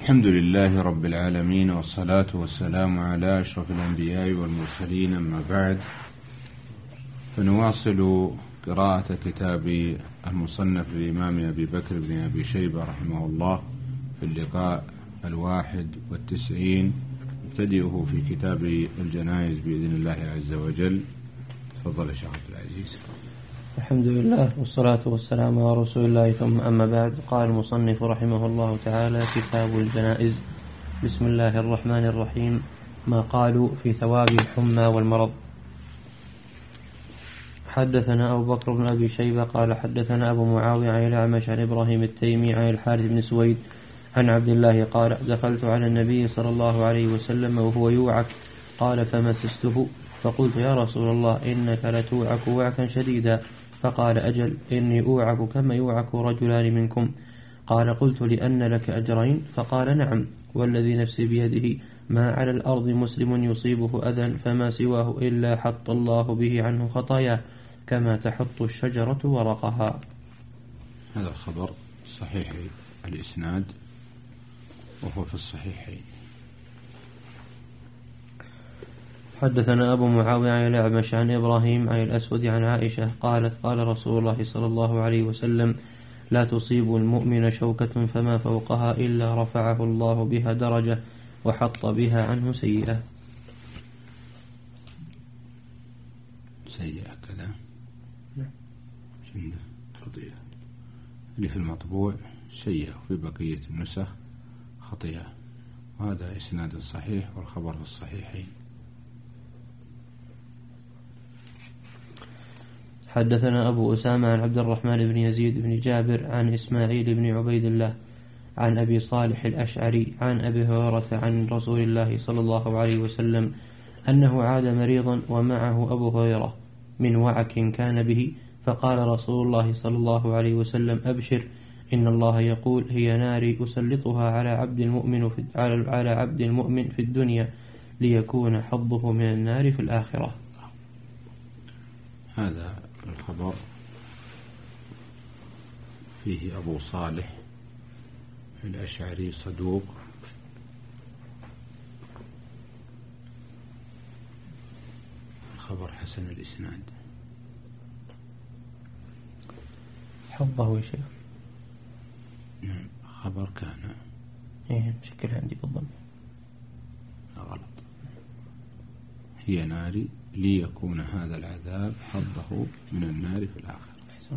الحمد لله رب العالمين، والصلاة والسلام على أشرف الأنبياء والمرسلين، أما بعد، فنواصل قراءة كتاب المصنف للإمام أبي بكر بن أبي شيبة رحمه الله في اللقاء 91، نبتدئه في كتاب الجنائز بإذن الله عز وجل. تفضل شيخ عبد العزيز. الحمد لله والصلاة والسلام على رسول الله، ثم أما بعد. قال المصنف رحمه الله تعالى: كتاب الجنائز. بسم الله الرحمن الرحيم. ما قالوا في ثواب الحمى والمرض. حدثنا أبو بكر بن أبي شيبة قال حدثنا أبو معاوية عن الأعمش عن إبراهيم التيمي عن الحارث بن سويد عن عبد الله قال: دخلت على النبي صلى الله عليه وسلم وهو يوعك، قال: فمسسته فقلت: يا رسول الله، إنك لتوعك وعكا شديدا. فقال: أجل، إني أوعك كما يوعك رجلان منكم. قال: قلت: لأن لك أجرين؟ فقال: نعم، والذي نفسي بيده، ما على الأرض مسلم يصيبه أذى فما سواه إلا حط الله به عنه خطاياه كما تحط الشجرة ورقها. هذا الخبر صحيح الإسناد وهو في الصحيحين. حدثنا أبو معاوية عن الأعمش عن إبراهيم عن الأسود عن عائشة قالت: قال رسول الله صلى الله عليه وسلم: لا تصيب المؤمن شوكة فما فوقها إلا رفعه الله بها درجة وحط بها عنه سيئة. سيئة كذا؟ نعم. خطيئة اللي في المطبوع سيئة، وفي بقية النسخ خطيئة، وهذا إسناد صحيح والخبر في الصحيحين. حدثنا أبو أسامة عن عبد الرحمن بن يزيد بن جابر عن إسماعيل بن عبيد الله عن أبي صالح الأشعري عن أبي هريرة عن رسول الله صلى الله عليه وسلم أنه عاد مريضا ومعه أبو هريرة من وعك كان به، فقال رسول الله صلى الله عليه وسلم: أبشر، إن الله يقول: هي ناري أسلطها على عبد المؤمن في الدنيا ليكون حظه من النار في الآخرة. هذا الخبر فيه أبو صالح الأشعري صدوق، الخبر حسن الإسناد. حظه يا شيخ؟ نعم، خبر كان مشكلة عندي بالضبط. غلط. هي ناري ليكون هذا العذاب حظه من النار في الآخرة.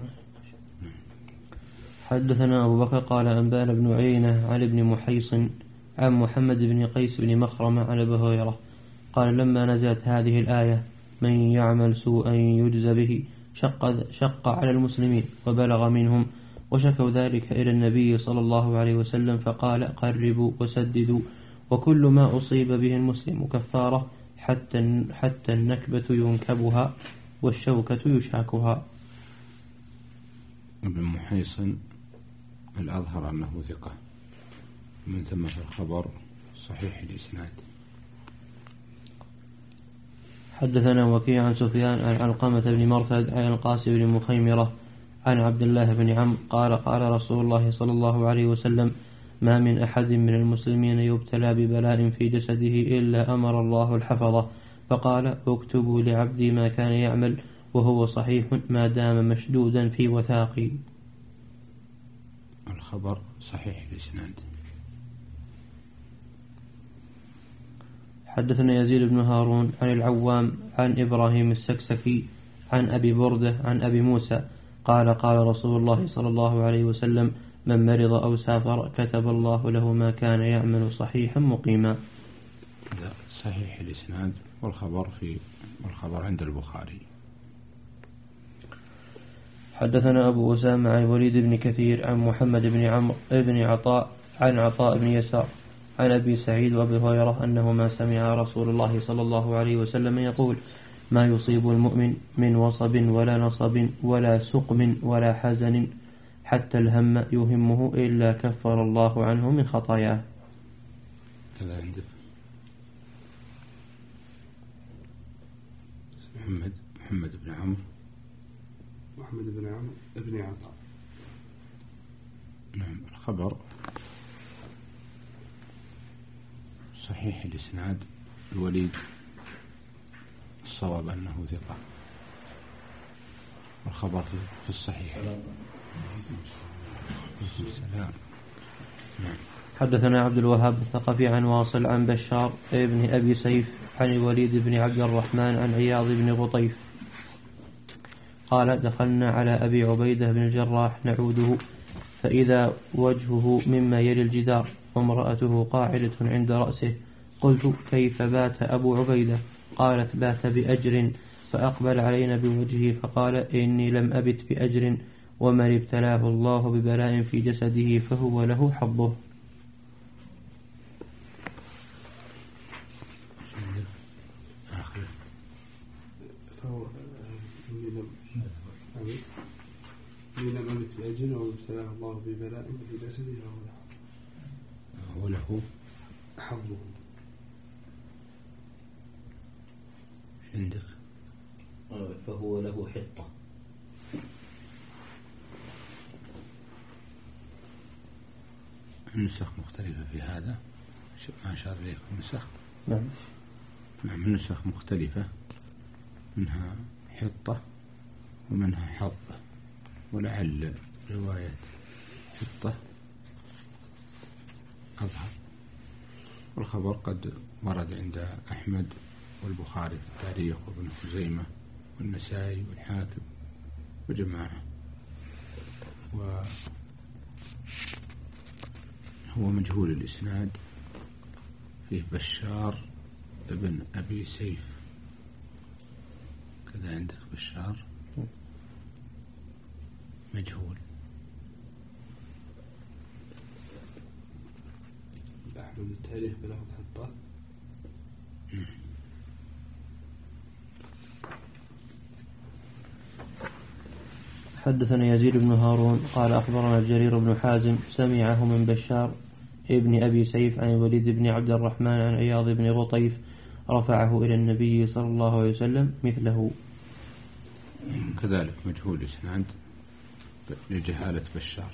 حدثنا أبو بكر قال: أنبأنا بن عيينة عن ابن محيصن عن محمد بن قيس بن مخرمة عن أبي هريرة قال: لما نزلت هذه الآية: من يعمل سوءا يجزى به، شق على المسلمين وبلغ منهم، وشكوا ذلك إلى النبي صلى الله عليه وسلم، فقال: قربوا وسددوا، وكل ما أصيب به المسلم كفارة، حتى النكبة ينكبها والشوكة يشاكها. ابن محيصن الأظهر أنه ثقة، من ثم في الخبر صحيح الإسناد. حدثنا وكيع عن سفيان عن علقمة بن مرثد عن القاسم بن مخيمرة عن عبد الله بن عمرو قال: قال رسول الله صلى الله عليه وسلم: ما من أحد من المسلمين يبتلى ببلاء في جسده إلا أمر الله الحفظة، فقال: اكتبوا لعبدي ما كان يعمل وهو صحيح ما دام مشدودا في وثاقي. الخبر صحيح الإسناد. حدثنا يزيد بن هارون عن العوام عن إبراهيم السكسكي عن أبي بردة عن أبي موسى قال: قال رسول الله صلى الله عليه وسلم: من مرض أو سافر كتب الله له ما كان يعمل صحيحا مقيما. صحيح الإسناد، والخبر عند البخاري. حدثنا أبو أسامة عن وليد بن كثير عن محمد بن عمرو بن عطاء عن عطاء بن يسار عن أبي سعيد وأبي هريرة أنهما سمع رسول الله صلى الله عليه وسلم يقول: ما يصيب المؤمن من وصب ولا نصب ولا سقم ولا حزن حتى الهم يهمه إلا كفر الله عنه من خطاياه. كذا عندك محمد بن عمرو بن عطاء. نعم، الخبر صحيح الإسناد الوليد، الصواب أنه ثقة، والخبر في الصحيح. حدثنا عبد الوهاب الثقفي عن واصل عن بشار ابن أبي سيف عن الوليد بن عبد الرحمن عن عياض بن غطيف قال دخلنا على أبي عبيدة بن الجراح نعوده فإذا وجهه مما يلي الجدار وامرأته قاعدة عند رأسه. قلت كيف بات أبو عبيدة؟ قالت بات بأجر. فأقبل علينا بوجهه فقال إني لم أبت بأجر، ومن ابتلاه الله ببلاء في جسده فهو له حظه. إني لم أبت بأجر ومن ابتلاه الله ببلاء في جسده فهو له حظه. عندك فهو له حطة. النسخ مختلفة في هذا، ما أشار إليكم النسخ. نعم، النسخ مختلفة، منها حطة ومنها حظ، ولعل رواية حطة أظهر. والخبر قد ورد عند أحمد والبخاري في التاريخ وابن خزيمة والنسائي والحاكم وجماعة، وهو مجهول الإسناد، فيه بشار ابن أبي سيف، كذا عندك بشار مجهول. أحمد التاريخ بله حطة. حدثنا يزيد بن هارون قال أخبرنا جرير بن حازم سمعه من بشار ابن أبي سيف عن الوليد بن عبد الرحمن عن عياض بن غطيف رفعه إلى النبي صلى الله عليه وسلم مثله. كذلك مجهول الإسناد لجهالة بشار.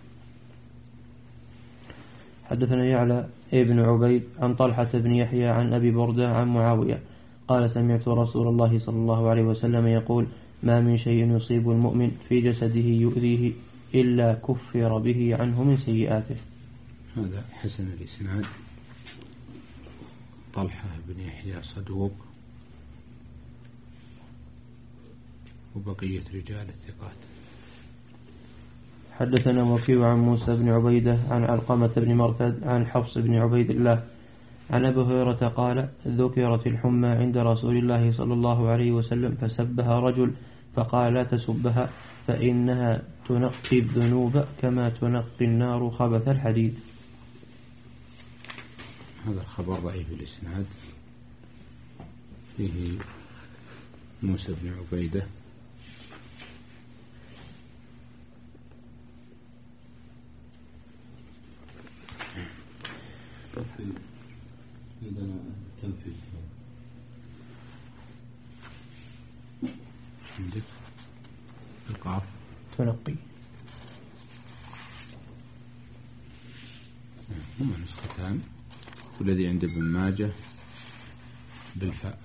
حدثنا يعلى ابن عبيد عن طلحة بن يحيى عن أبي بردة عن معاوية قال سمعت رسول الله صلى الله عليه وسلم يقول ما من شيء يصيب المؤمن في جسده يؤذيه إلا كفر به عنه من سيئاته. هذا حسن الإسناد، طلحة بن يحيى صدوق، وبقية رجال الثقات. حدثنا وكيع عن موسى بن عبيدة عن علقمة بن مرثد عن حفص بن عبيد الله عن أبي هريرة قال ذكرت الحمى عند رسول الله صلى الله عليه وسلم فسبها رجل فقال لا تسبها فإنها تنقي الذنوب كما تنقي النار خبث الحديد. هذا الخبر ضعيف الإسناد، فيه موسى بن عبيدة عندنا تنفيذ عندك القاف تنقي. هما نسختان، والذي عند ابن ماجه بالفاء.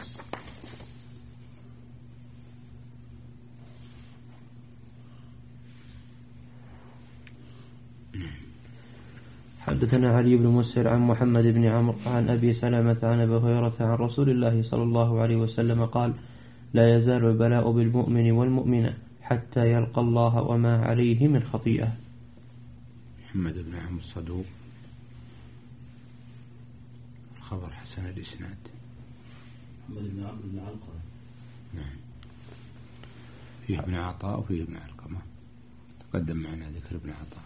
حدثنا علي بن مسهر عن محمد بن عمرو عن أبي سلمة عن أبي هريرة عن رسول الله صلى الله عليه وسلم قال لا يزال البلاء بالمؤمن والمؤمنة حتى يلقى الله وما عليه من خطيئة. محمد بن عمرو الصدوق، الخبر حسن الإسناد. محمد بن عمرو بن علقمة، نعم، فيه ابن عطاء وفيه ابن علقمة، تقدم معنا ذكر ابن عطاء.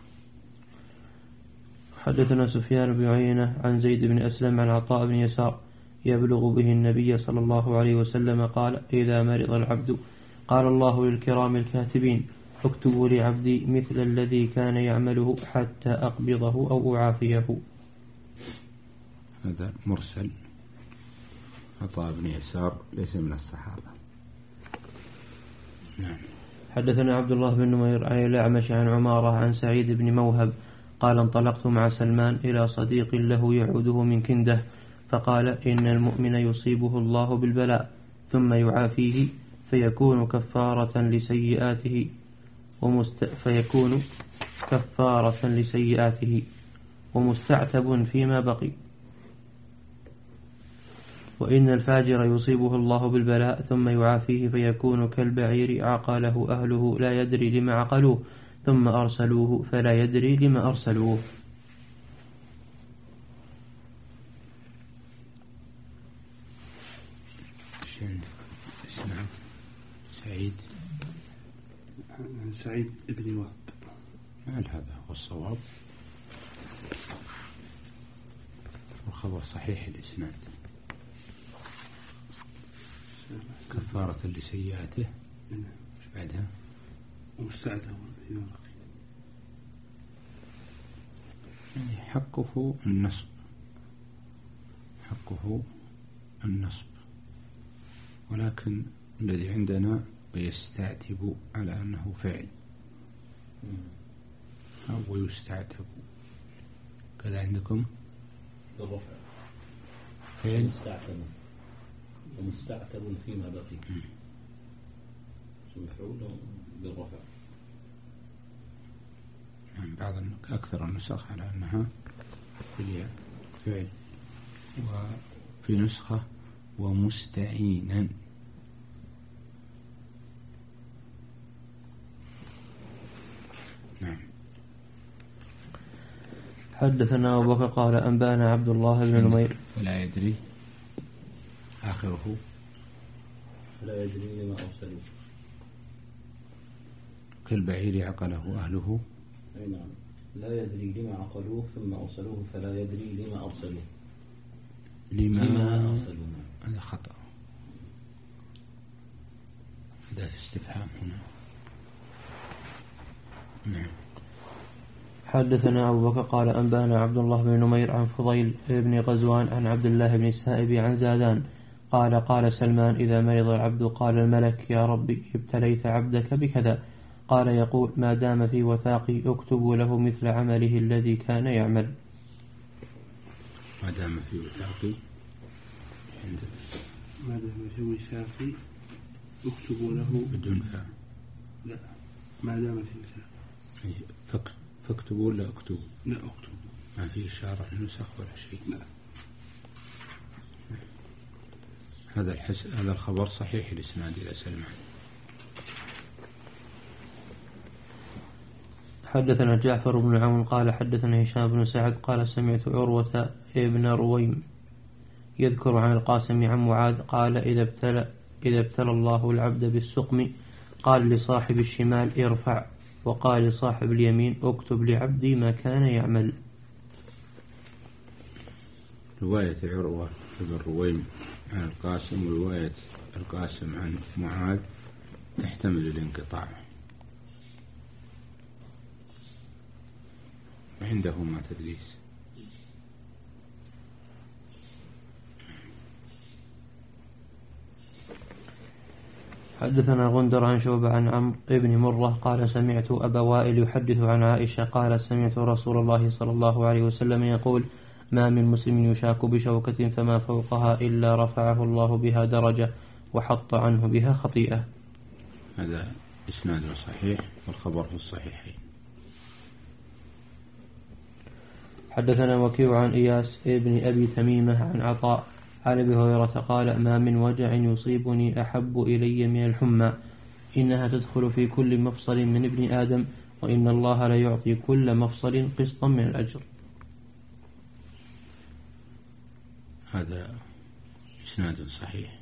حدثنا سفيان بن عيينة عن زيد بن أسلم عن عطاء بن يسار يبلغ به النبي صلى الله عليه وسلم قال إذا مرض العبد قال الله للكرام الكاتبين اكتبوا لعبدي مثل الذي كان يعمله حتى أقبضه أو أعافيه. هذا مرسل، عطاء بن يسار ليس من الصحابة. نعم. حدثنا عبد الله بن نمير عن الأعمش عن عمارة عن سعيد بن موهب قال انطلقت مع سلمان إلى صديق له يعوده من كنده فقال إن المؤمن يصيبه الله بالبلاء ثم يعافيه فيكون كفارة لسيئاته ومستعتب فيما بقي، وإن الفاجر يصيبه الله بالبلاء ثم يعافيه فيكون كالبعير عقله أهله لا يدري لما عقلوه ثم أرسلوه فلا يدري لما أرسلوه. سعيد ابن وهب. هل هذا هو الصواب؟ والخبر صحيح الإسناد. كفارة لسيئاته مش بعدها ومستعتب فيما بقي، يعني حقه النصب، ولكن الذي عندنا ويستعتب على أنه فعل أو يستعتب كذا عندكم بالرفع فعل ومستعتب فيما بقي مفعول بالرفع. يعني بعض أكثر النسخ على أنها فعل، وفي نسخة ومستعينا. نعم. حدثنا أبو بكر قال أنبأنا عبد الله بن نمير فلا يدري آخره فلا يدري لما أرسلوه كالبعير عقله أهله. أي نعم، لا يدري لما عقلوه ثم أرسلوه فلا يدري لما أرسلوه. لما أرسلوه هذا خطأ، أداة استفهام هنا. نعم. حدثنا أبو بكر قال أنبأنا عبد الله بن نمير عن فضيل بن غزوان عن عبد الله بن السائب عن زادان قال سلمان إذا مرض العبد قال الملك يا ربي ابتليت عبدك بكذا، قال يقول ما دام في وثاقي اكتب له مثل عمله الذي كان يعمل. ما دام في وثاقي اكتب له بدون فاء. لا، ما دام في وثاقي فاكتبوا ولا اكتبوا؟ لا اكتبوا، ما في إشارة نسخ ولا شيء. لا. هذا الخبر صحيح الإسناد إلى سلمان. حدثنا جعفر بن عون قال حدثنا هشام بن سعد قال سمعت عروة ابن رويم يذكر عن القاسم عن معاذ قال إذا ابتلى الله العبد بالسقم قال لصاحب الشمال ارفع، وقال لصاحب اليمين اكتب لعبدي ما كان يعمل. رواية عروة بن رويم عن القاسم ورواية القاسم عن معاذ تحتمل الانقطاع، عندهما تدليس. حدثنا غندر عن شعبة عن عمرو بن مرة قال سمعت أبا وائل يحدث عن عائشة قالت سمعت رسول الله صلى الله عليه وسلم يقول ما من مسلم يشاك بشوكة فما فوقها إلا رفعه الله بها درجة وحط عنه بها خطيئة. هذا إسناد صحيح والخبر في الصحيحين. حدثنا وكيع عن إياس ابن أبي تميمة عن عطاء عن أبي هريرة قال ما من وجع يصيبني أحب إلي من الحمى إنها تدخل في كل مفصل من ابن آدم وإن الله لا يعطي كل مفصل قسطا من الأجر. هذا إسناد صحيح.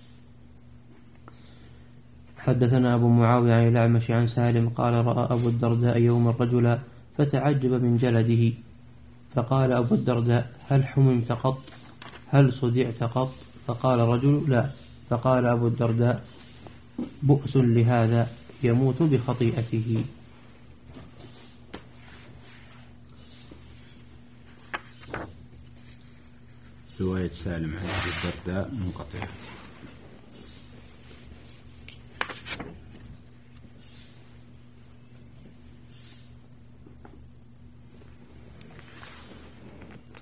حدثنا أبو معاوية عن الأعمش عن سالم قال رأى أبو الدرداء يوم الرجل فتعجب من جلده فقال أبو الدرداء هل حممت قط؟ هل صدعت قط؟ فقال رجل لا. فقال أبو الدرداء بؤس لهذا يموت بخطيئته. رواية سالم عن أبي الدرداء منقطعة.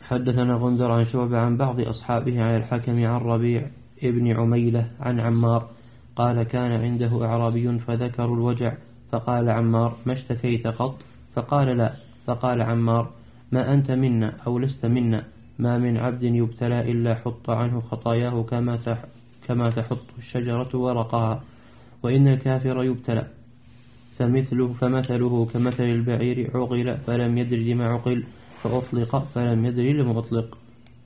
حدثنا غندر عن شعبة عن بعض أصحابه عن الحكم عن ربيع ابن عميلة عن عمار قال كان عنده أعرابي فذكروا الوجع فقال عمار ما اشتكيت قط؟ فقال لا. فقال عمار ما أنت منا أو لست منا ما من عبد يبتلى إلا حط عنه خطاياه كما تحط الشجرة ورقها وإن الكافر يبتلى فمثله كمثل البعير عقل فلم يدر لما عقل فأطلق فلم يدر لما أطلق.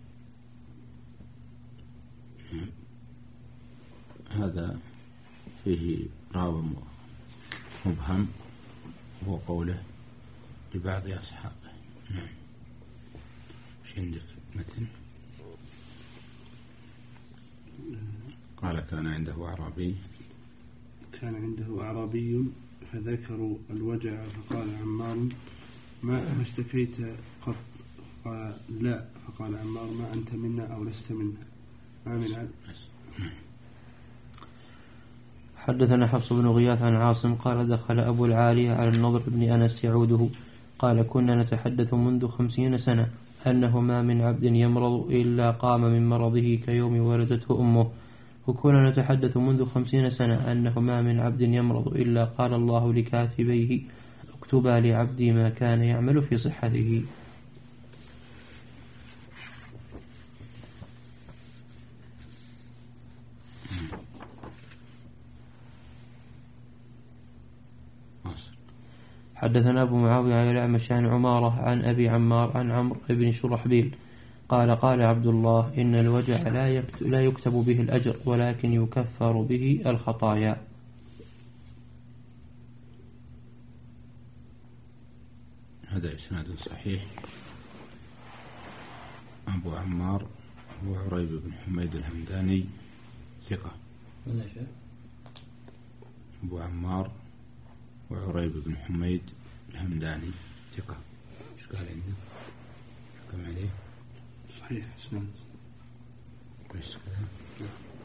هذا فيه راو مبهم هو قوله لبعض أصحابه. نعم. ايش عندك متن؟ قال كان عنده أعرابي فذكروا الوجع فقال عمار ما اشتكيت قط؟ قال لا. فقال عمار ما أنت منا أو لست منا ما من عبد. حدثنا حفص بن غياث عن عاصم قال دخل أبو العالية على النضر بن أنس يعوده قال كنا نتحدث منذ 50 سنة أنه ما من عبد يمرض إلا قام من مرضه كيوم ولدته أمه وكنا نتحدث منذ 50 سنة أنه ما من عبد يمرض إلا قال الله لكاتبيه اكتبا لعبدي ما كان يعمل في صحته. حدثنا أبو معاوية عن الأعمش عن عمارة عن أبي عمار عن عمرو بن شرحبيل قال قال عبد الله إن الوجع لا يكتب به الأجر ولكن يكفر به الخطايا. هذا إسناد صحيح. أبو عمار هو عريب بن حميد الهمداني ثقة. أبو عمار وعريب بن حميد الهمداني ثقة. ايش قال عندك؟ حكم عليه صحيح اسناد بس كذا.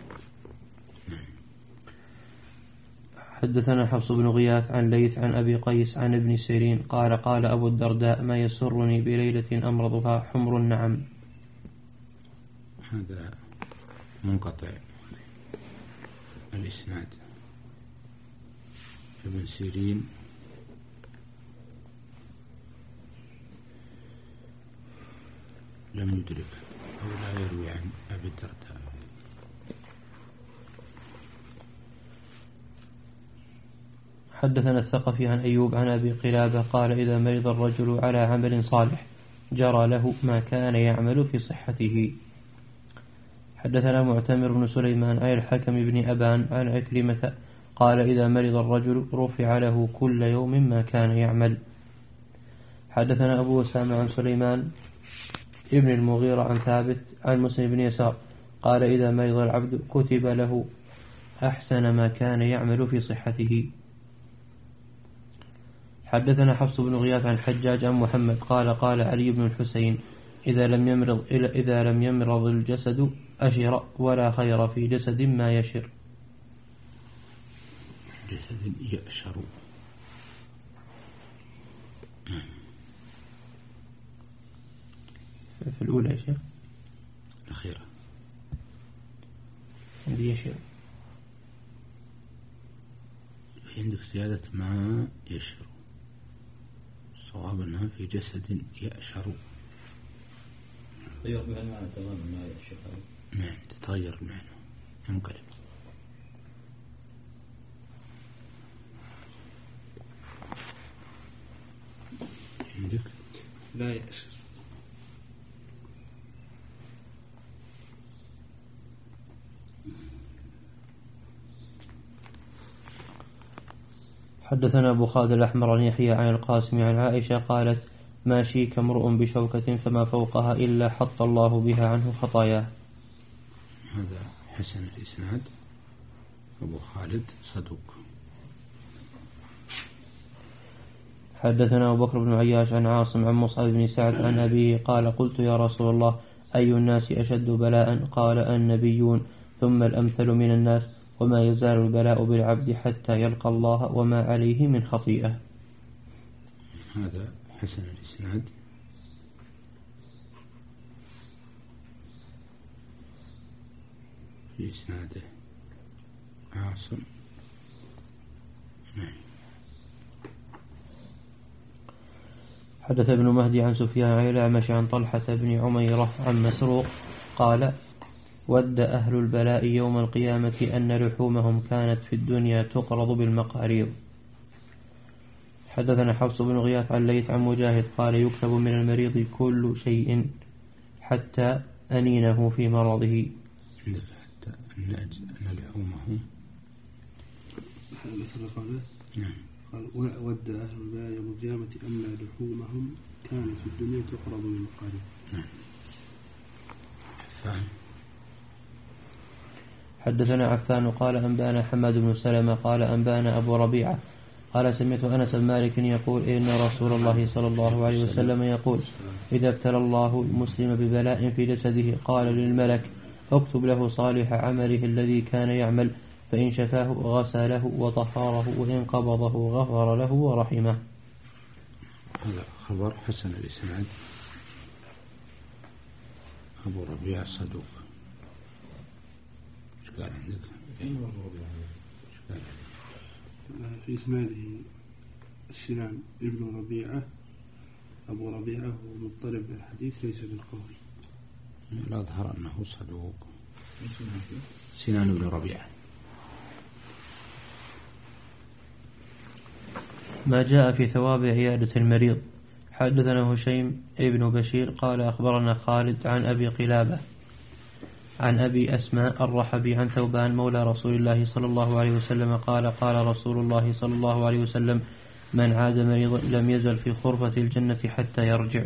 حدثنا حفص بن غياث عن ليث عن أبي قيس عن ابن سيرين قال قال أبو الدرداء ما يسرني بليلة أمرضها حمر النعم. هذا منقطع الإسناد. ابن سيرين لم يدرك أو لا يروي عن أبي الدرداء. حدثنا الثقفي عن أيوب عن أبي قلابة قال إذا مرض الرجل على عمل صالح جرى له ما كان يعمل في صحته. حدثنا معتمر بن سليمان عن الحكم بن أبان عن عكرمة قال إذا مرض الرجل رفع له كل يوم ما كان يعمل. حدثنا أبو أسامة عن سليمان ابن المغيرة عن ثابت عن مسلم بن يسار قال إذا مرض العبد كتب له أحسن ما كان يعمل في صحته. حدثنا حفص بن غياث عن حجاج عن محمد قال قال علي بن الحسين إذا لم يمرض الجسد أشر ولا خير في جسد ما يشر. جسد يأشر. في الأولى يا شيخ الأخيرة عندي يشر. عندك زيادة ما يشر. صواب أنها في جسد يأشر. تغير المعنى تماما ما يأشر. نعم تتغير المعنى ينقلب. عندك لا يأشر. حدثنا أبو خالد الأحمر عن يحيى عن القاسم عن عائشة قالت ما شيك امرؤ بشوكة فما فوقها إلا حط الله بها عنه خطاياه. هذا حسن الإسناد. أبو خالد صدوق. حدثنا أبو بكر بن عياش عن عاصم عن مصعب بن سعد عن أبيه قال قلت يا رسول الله أي الناس أشد بلاء؟ قال النبيون ثم الأمثل من الناس وما يزال البلاء بالعبد حتى يلقى الله وما عليه من خطيئة. هذا حسن الإسناد. في إسناده عاصم. حدث ابن مهدي عن سفيان عن الأعمش عن طلحة بن عميرة عن مسروق قال ود أهل البلاء يوم القيامة أن لحومهم كانت في الدنيا تقرض بالمقاريض. حدثنا حفص بن غياث عن ليث عن مجاهد قال يكتب من المريض كل شيء حتى أنينه في مرضه. حتى أن لحومهم قال ود أهل البلاء يوم القيامة أن لحومهم كانت في الدنيا تقرض بالمقاريض. حدثنا عفان قال أنبانا حماد بن سلمة قال أنبانا أبو ربيعة قال سمعت أنس بن مالك يقول إن رسول الله صلى الله عليه وسلم يقول إذا ابتلى الله المسلم ببلاء في جسده قال للملك اكتب له صالح عمله الذي كان يعمل فإن شفاه غسله وطهره وإن قبضه غفر له ورحمه. هذا خبر حسن الإسناد. أبو ربيعة الصدوق. ايش قال عندك؟ في إسناده سنان ابن ربيعة. أبو ربيعة هو مضطرب بالحديث ليس بالقول. لا أظهر أنه صدوق. سنان ابن ربيعة. ما جاء في ثواب عيادة المريض. حدثنا هشيم ابن بشير قال أخبرنا خالد عن أبي قلابة عن أبي أسماء الرحبي عن ثوبان مولى رسول الله صلى الله عليه وسلم قال قال رسول الله صلى الله عليه وسلم من عاد مريضا لم يزل في خرفة الجنة حتى يرجع.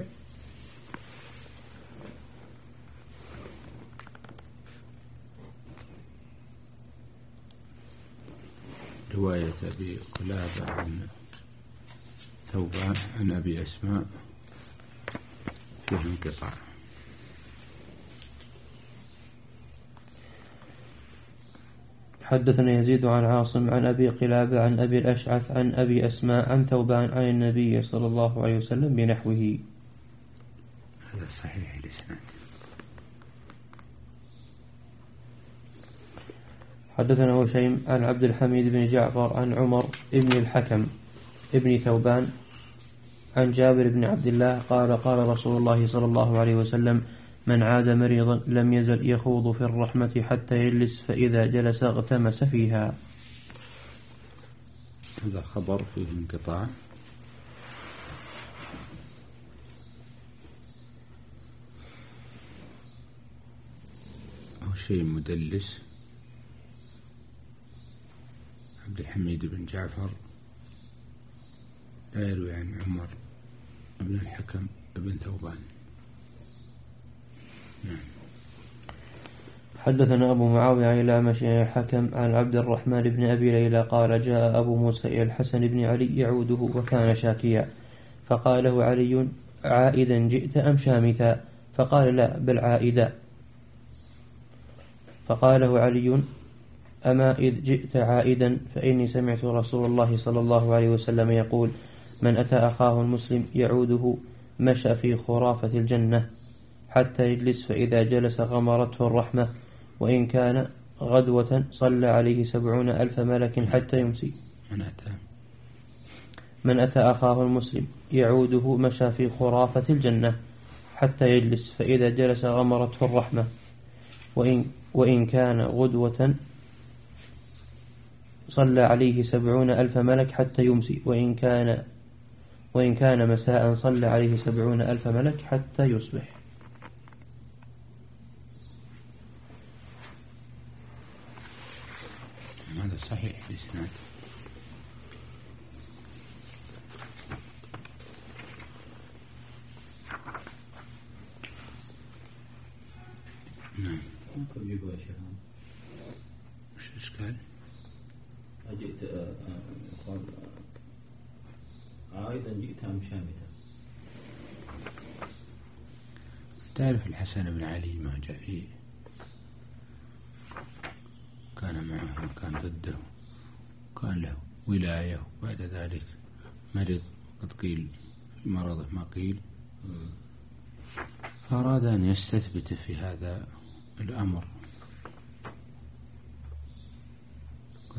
رواية أبي قلابة عن ثوبان عن أبي أسماء فيه انقطاع. حدثنا يزيد عن عاصم عن أبي قلابة عن أبي الأشعث عن أبي أسماء عن ثوبان عن النبي صلى الله عليه وسلم بنحوه. هذا صحيح الإسناد. حدثنا هشيم عن عبد الحميد بن جعفر عن عمر ابن الحكم ابن ثوبان عن جابر بن عبد الله قال قال رسول الله صلى الله عليه وسلم من عاد مريضا لم يزل يخوض في الرحمة حتى يجلس فإذا جلس اغتمس فيها. هذا خبر فيه انقطاع. أو شيء مدلس. عبد الحميد بن جعفر لا يروي عن عمر ابن الحكم ابن ثوبان. حدثنا أبو معاوية عن الأعمش عن الحكم عن عبد الرحمن بن أبي ليلى قال جاء أبو موسى إلى الحسن بن علي يعوده وكان شاكيا فقال له علي عائدا جئت أم شامتا؟ فقال لا بل عائدا. فقال له علي أما إذ جئت عائدا فإني سمعت رسول الله صلى الله عليه وسلم يقول من أتى أخاه المسلم يعوده مشى في خرافة الجنة حتى يجلس فإذا جلس غمرته الرحمة وإن كان غدوة صلى عليه 70,000 ملك حتى يمسي. من أتى أخاه المسلم يعوده مشى في خرافة الجنة حتى يجلس فإذا جلس غمرته الرحمة وإن كان غدوة صلى عليه 70,000 ملك حتى يمسي وإن كان مساء صلى عليه 70,000 ملك حتى يصبح. هذا صحيح الإسناد. ممكن يقول شيء. وش الإشكال؟ أجئت قال عائدا جئت أم شامتا. تعرف الحسن بن علي ما جاء فيه كان معه وكان ضده كان له ولاية وبعد ذلك مرض قد قيل في مرضه ما قيل فأراد أن يستثبت في هذا الأمر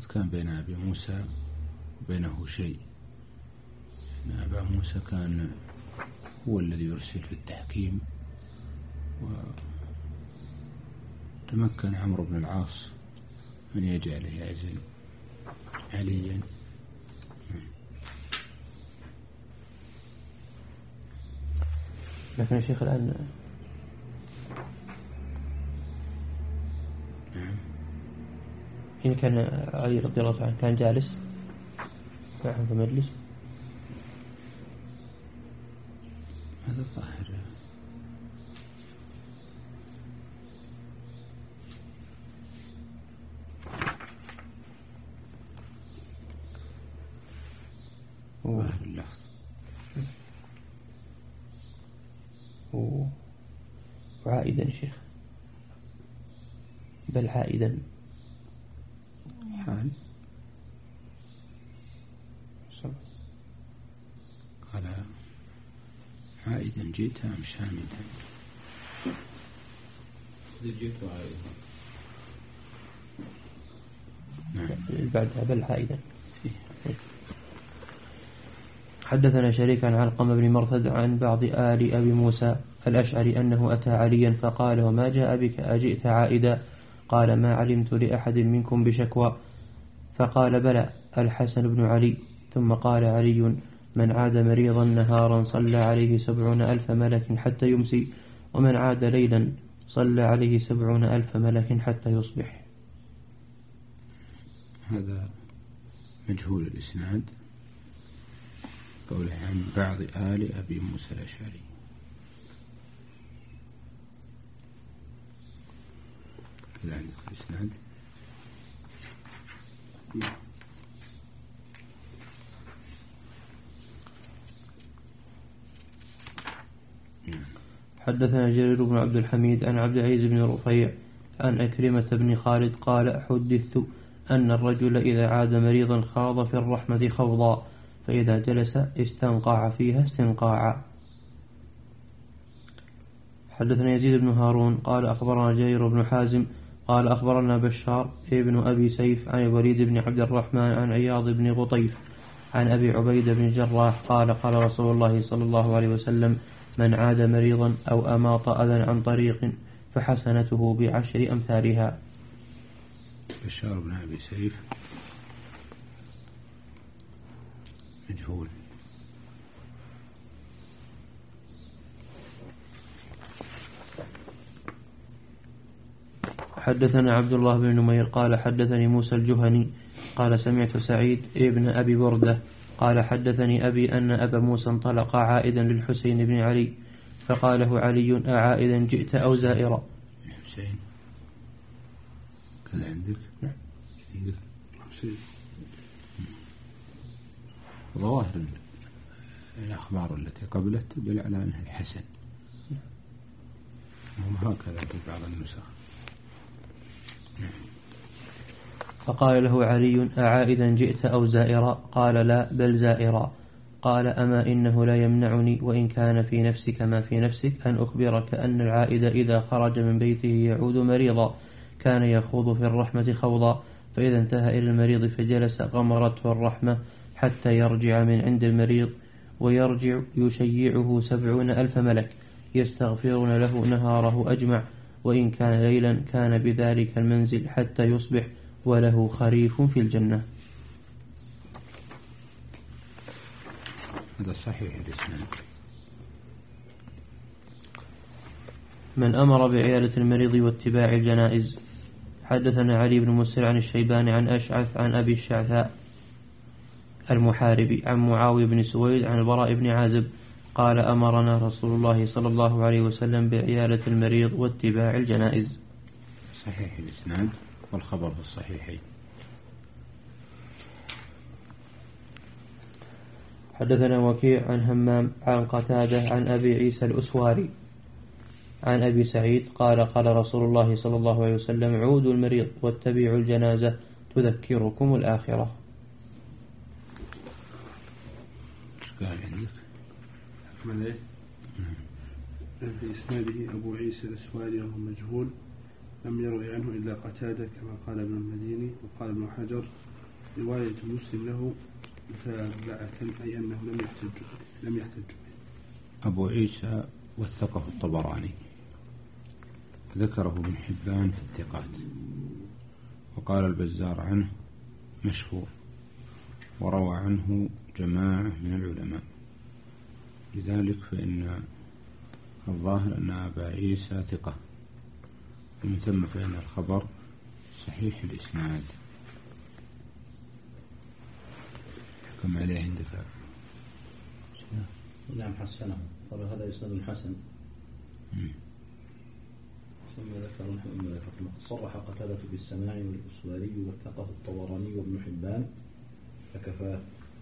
قد كان بين أبي موسى وبينه شيء، أن أبا موسى كان هو الذي يرسل في التحكيم، وتمكن عمرو بن العاص أن يجعله يعزل عليا. لكن يا شيخ الآن حين كان علي رضي الله عنه كان جالس معهم في مجلس، هذا الظاهر. ظاهر اللفظ. وعائدا يا شيخ، بل عائدا حال. قال عائدا جئت أم شامتا؟ جئت عائدا. نعم. بعدها بل عائدا. حدثنا شريك عن علقمة بن مرثد عن بعض آل أبي موسى الأشعري أنه أتى عليا فقال: وما جاء بك أجئت عائدا؟ قال: ما علمت لأحد منكم بشكوى. فقال: بلى، الحسن بن علي. ثم قال علي: من عاد مريضا نهارا صلى عليه 70,000 ملك حتى يمسي، ومن عاد ليلا صلى عليه 70,000 ملك حتى يصبح. هذا مجهول الإسناد، قوله عن بعض آل أبي موسى الأشعري. كذا عندك الإسناد. حدثنا جرير بن عبد الحميد عن عبد العزيز بن رفيع عن أكرمة بن خالد قال: حدثت أن الرجل إذا عاد مريضا خاض في الرحمة خوضا، فإذا جلس استنقع فيها استنقاعا. حدثنا يزيد بن هارون قال أخبرنا جرير بن حازم قال أخبرنا بشار ابن أبي سيف عن الوليد بن عبد الرحمن عن عياض بن غطيف عن أبي عبيدة بن الجراح قال: قال رسول الله صلى الله عليه وسلم: من عاد مريضا أو أماط أذى عن طريق فحسنته ب10 أمثالها. بشار بن أبي سيف مجهول. حدثنا عبد الله بن نمير قال حدثني موسى الجهني قال سمعت سعيد ابن أبي بردة قال حدثني أبي أن أبا موسى انطلق عائدا للحسين بن علي فقال له علي: أعائدا جئت أو زائرا؟ حسين كذا عندك؟ نعم. حسين. ظواهر الأخبار التي قبلت تدل على أنها الحسن، هم هكذا في بعض النسخ. فقال له علي: أعائدا جئت أو زائرا؟ قال: لا، بل زائرا. قال: أما إنه لا يمنعني وإن كان في نفسك ما في نفسك أن أخبرك أن العائد إذا خرج من بيته يعود مريضا كان يخوض في الرحمة خوضا، فإذا انتهى إلى المريض فجلس غمرته الرحمة حتى يرجع من عند المريض، ويرجع يشيعه 70,000 ملك يستغفرون له نهاره أجمع، وإن كان ليلا كان بذلك المنزل حتى يصبح وله خريف في الجنة. هذا صحيح الإسناد. من أمر بعيادة المريض واتباع الجنائز. حدثنا علي بن مسر عن الشيباني عن أشعث عن أبي الشعثاء المحاربي عن معاوية بن سويد عن البراء بن عازب قال: أمرنا رسول الله صلى الله عليه وسلم بعيادة المريض واتباع الجنائز. صحيح الإسناد والخبر في الصحيحين. حدثنا وكيع عن همام عن قتادة عن أبي عيسى الأسواري عن أبي سعيد قال: قال رسول الله صلى الله عليه وسلم: عودوا المريض واتبعوا الجنازة تذكركم الآخرة. قال عندك أكمل إيه؟ في إسناده أبو عيسى الأسواري وهو مجهول، لم يروي عنه إلا قتادة كما قال ابن المديني، وقال ابن حجر رواية مسلم له متابعة أي أنه لم يحتج. أبو عيسى وثقه الطبراني، ذكره ابن حبان في الثقات، وقال البزار عنه مشهور، وروى عنه جماعة من العلماء، لذلك فإن الظاهر أن أبا عيسى ثقة، ومن ثم فإن الخبر صحيح الإسناد. حكم عليه عندك؟ نعم حسنه، قال هذا إسناد حسن. ثم ذكر صرح قتادة بالسماع والأسواري وثقه الطبراني وابن حبان فكفاه.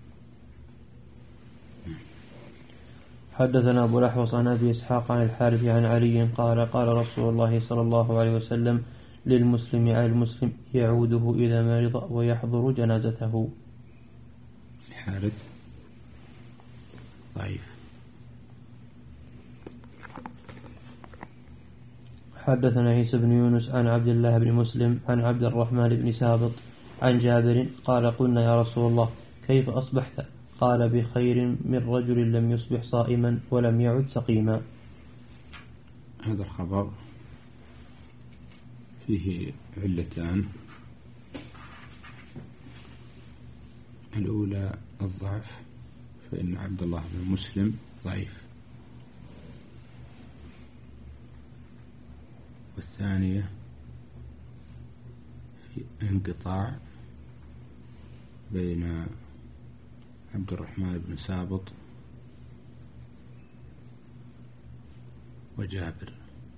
حدثنا أبو الأحوص عن أبي إسحاق عن الحارث عن علي قال قال رسول الله صلى الله عليه وسلم للمسلم على المسلم يعوده إذا مرض ويحضر جنازته. الحارث ضعيف. حدثنا عيسى بن يونس عن عبد الله بن مسلم عن عبد الرحمن بن سابط عن جابر قال قلنا يا رسول الله كيف أصبحت؟ قال بخير من رجل لم يصبح صائما ولم يعد سقيما. هذا الخبر فيه علتان، الأولى الضعف، فإن عبد الله بن مسلم ضعيف، والثانية في انقطاع بين عبد الرحمن بن سابط وجابر.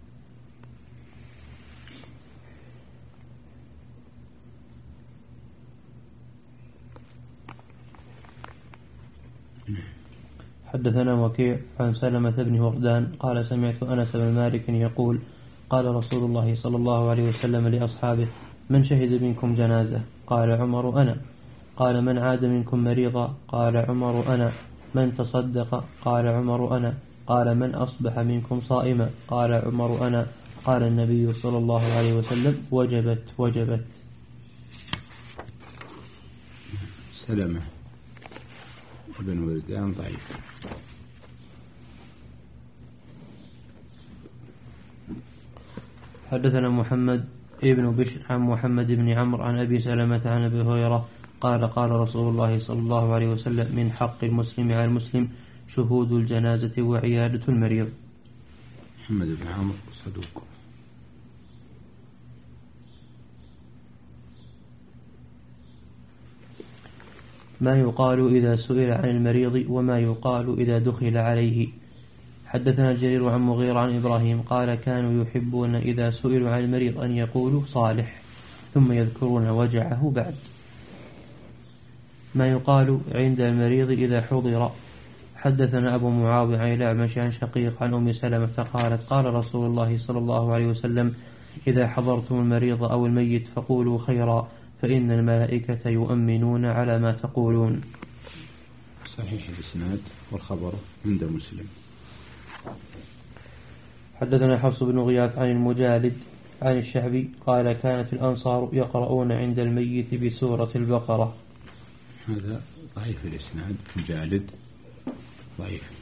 حدثنا وكيع عن سلمة بن وردان قال سمعت أنس بن مالك يقول قال رسول الله صلى الله عليه وسلم لأصحابه من شهد منكم جنازة؟ قال عمر أنا. قال من عاد منكم مريضا؟ قال عمر أنا. من تصدق؟ قال عمر أنا. قال من أصبح منكم صائما؟ قال عمر أنا. قال النبي صلى الله عليه وسلم وجبت وجبت. سلمة بن وردان ضعيف. حدثنا محمد ابن بشر عن محمد بن عمرو عن أبي سلمة عن أبي هريرة قال قال رسول الله صلى الله عليه وسلم من حق المسلم على المسلم شهود الجنازة وعيادة المريض. محمد بن عمرو صدوق. ما يقال إذا سئل عن المريض وما يقال إذا دخل عليه. حدثنا الجرير عن مغيرة عن إبراهيم قال كانوا يحبون إذا سئلوا عن المريض أن يقولوا صالح ثم يذكرون وجعه بعد. ما يقال عند المريض إذا حضر. حدثنا أبو معاوية عن الأعمش عن شقيق عن أم سلمة قالت قال رسول الله صلى الله عليه وسلم إذا حضرتم المريض أو الميت فقولوا خيرا فإن الملائكة يؤمنون على ما تقولون. صحيح الإسناد والخبر عند مسلم. حدثنا حفص بن غياث عن المجالد عن الشعبي قال كانت الأنصار يقرؤون عند الميت بسورة البقرة. هذا ضعيف الإسناد. مجالد ضعيف.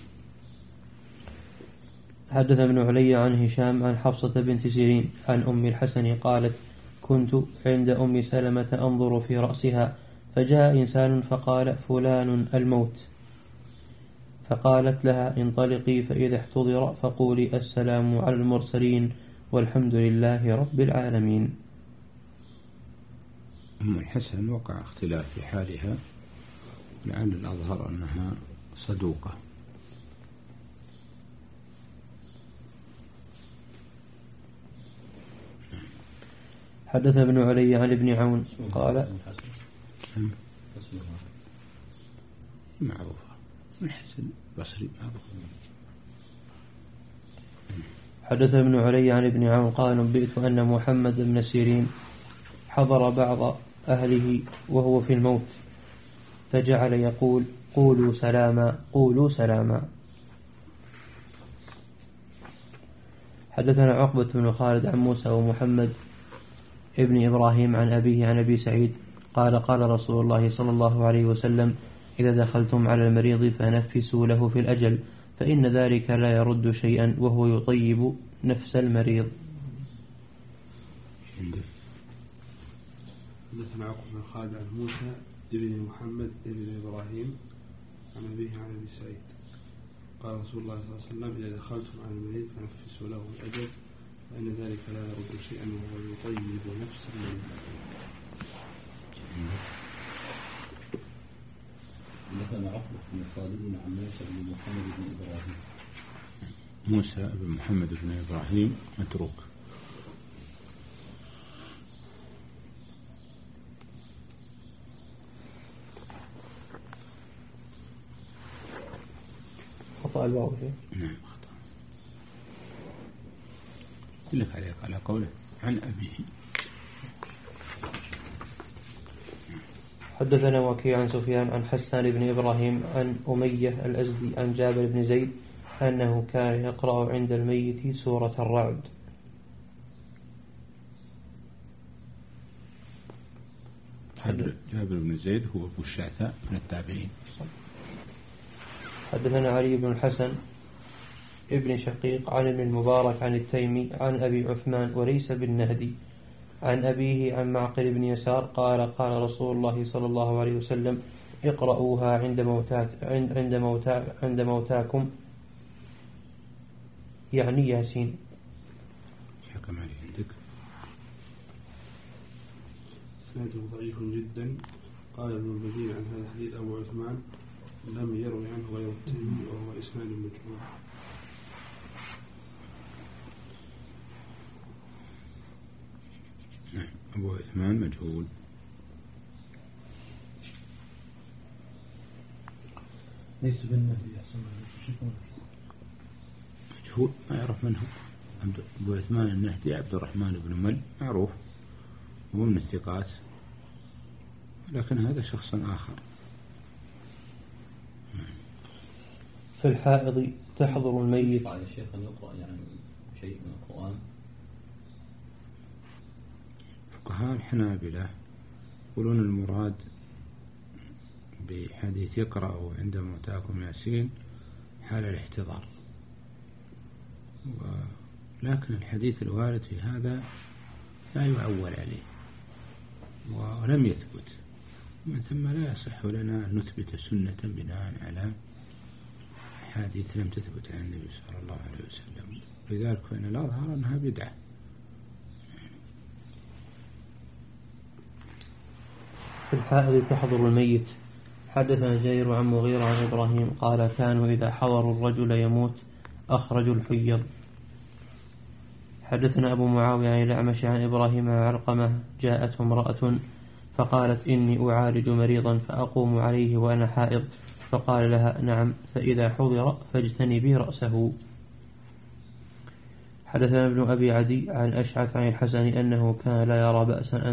حدث ابن علي عن هشام عن حفصة بنت سيرين عن أم الحسن قالت كنت عند أم سلمة أنظر في رأسها فجاء إنسان فقال فلان الموت، فقالت لها انطلقي فإذا احتضر فقولي السلام على المرسلين والحمد لله رب العالمين. أم الحسن وقع اختلاف في حالها، لعل الأظهر أنها صدوقة. حدث ابن علي عن ابن عون قال معروفة الحسن بصري معروف. حدث ابن علي عن ابن عون قال نبئت أن محمد بن سيرين حضر بعض أهله وهو في الموت فجعل يقول قولوا سلاما قولوا سلاما. حدثنا عقبة بن خالد عن موسى ومحمد ابن إبراهيم عن أبيه عن أبي سعيد قال قال رسول الله صلى الله عليه وسلم إذا دخلتم على المريض فنفسوا له في الأجل فإن ذلك لا يرد شيئا وهو يطيب نفس المريض. حدثنا عقبة بن خالد عن موسى ابن محمد ابن إبراهيم عن أبيه عن أبي سعيد قال رسول الله صلى الله عليه وسلم إذا دخلتم على المريض فنفسوا له الأجل فإن ذلك لا يرد شيئا وهو يطيب نفس المريض. حدثنا عقبة بن خالد عن موسى بن محمد بن إبراهيم. موسى بن محمد بن إبراهيم متروك. خطأ الواو. نعم خطأ. لك عليك على قوله عن أبيه. حدثنا وكيع عن سفيان عن حسان بن إبراهيم عن أمية الأزدي عن جابر بن زيد أنه كان يقرأ عند الميت سورة الرعد. جابر بن زيد هو أبو الشعثاء من التابعين. حدثنا علي بن الحسن ابن شقيق عن ابن المبارك عن التيمي عن أبي عثمان وليس بالنهدي عن أبيه عن معقل بن يسار قال قال رسول الله صلى الله عليه وسلم اقرأوها عند موتاكم يعني ياسين. حكم علي عندك سنده ضعيف جدا. قال ابن المدينة عن هذا الحديث أبو عثمان لم يروي عنه غير التيمي وهو إسناد مجهول. أبو عثمان مجهول. ليس بالنهدي مجهول ما يعرف منه. أبو عثمان النهدي عبد الرحمن بن مل معروف هو من الثقات لكن هذا شخص آخر. في الحائض تحضر الميت. على الشيخ أن يقرأ يعني شيء من القرآن. فقهاء الحنابلة يقولون المراد بحديث يقرأ عند موتاكم ياسين حال الاحتضار، لكن الحديث الوارد في هذا لا يعول عليه ولم يثبت، من ثم لا يصح لنا أن نثبت سنة بناء على حديث لم تثبت عن النبي صلى الله عليه وسلم، لذلك فإن الأظهر أنها بدعة. في الحائض تحضر الميت. حدثنا جرير عن مغيرة عن إبراهيم قال كانوا إذا حضروا الرجل يموت أخرجوا الحيض. حدثنا أبو معاوية عن الأعمش عن إبراهيم عن علقمة جاءته امرأة فقالت إني أعالج مريضا فأقوم عليه وأنا حائض، فقال لها نعم، فإذا حضر فاجتنبي رأسه. حدثنا ابن أبي عدي عن أشعث عن الحسن أنه كان لا يرى بأسا